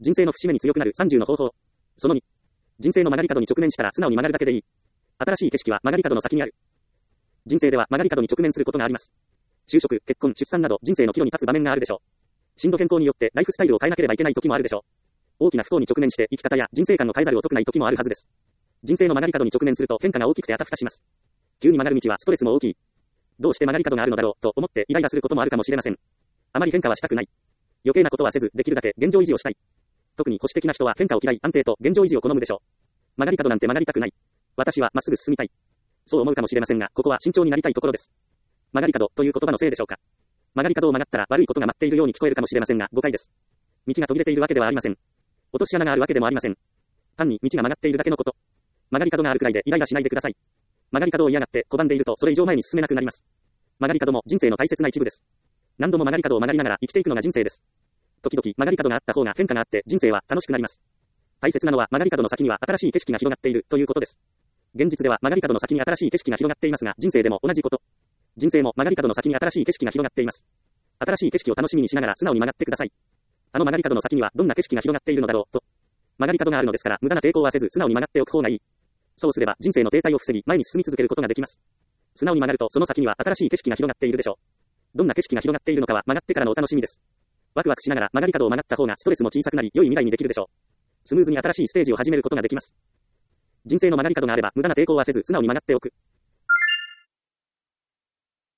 人生の節目に強くなる30の方法。その2。人生の曲がり角に直面したら素直に曲がるだけでいい。新しい景色は曲がり角の先にある。人生では曲がり角に直面することがあります。就職、結婚、出産など人生の岐路に立つ場面があるでしょう。進路変更によってライフスタイルを変えなければいけない時もあるでしょう。大きな不幸に直面して生き方や人生観を変えざるを得ない時もあるはずです。人生の曲がり角に直面すると変化が大きくてあたふたします。急に曲がる道はストレスも大きい。どうして曲がり角があるのだろうと思ってイライラすることもあるかもしれません。あまり変化はしたくない。余計なことはせずできるだけ現状維持をしたい。特に保守的な人は変化を嫌い、安定と現状維持を好むでしょう。曲がり角なんて曲がりたくない。私はまっすぐ進みたい。そう思うかもしれませんが、ここは慎重になりたいところです。曲がり角という言葉のせいでしょうか。曲がり角を曲がったら悪いことが待っているように聞こえるかもしれませんが、誤解です。道が途切れているわけではありません。落とし穴があるわけでもありません。単に道が曲がっているだけのこと。曲がり角があるくらいでイライラしないでください。曲がり角を嫌がって拒んでいるとそれ以上前に進めなくなります。曲がり角も人生の大切な一部です。何度も曲がり角を曲がりながら生きていくのが人生です。時々曲がり角があった方が変化があって人生は楽しくなります。大切なのは曲がり角の先には新しい景色が広がっているということです。現実では曲がり角の先に新しい景色が広がっていますが、人生でも同じこと。人生も曲がり角の先に新しい景色が広がっています。新しい景色を楽しみにしながら素直に曲がってください。あの曲がり角の先にはどんな景色が広がっているのだろうと。曲がり角があるのですから無駄な抵抗はせず素直に曲がっておく方がいい。そうすれば人生の停滞を防ぎ前に進み続けることができます。素直に曲がるとその先には新しい景色が広がっているでしょう。どんな景色が広がっているのかは曲がってからのお楽しみです。ワクワクしながら曲がり角を曲がった方がストレスも小さくなり良い未来にできるでしょう。スムーズに新しいステージを始めることができます。人生の曲がり角があれば無駄な抵抗はせず素直に曲がっておく。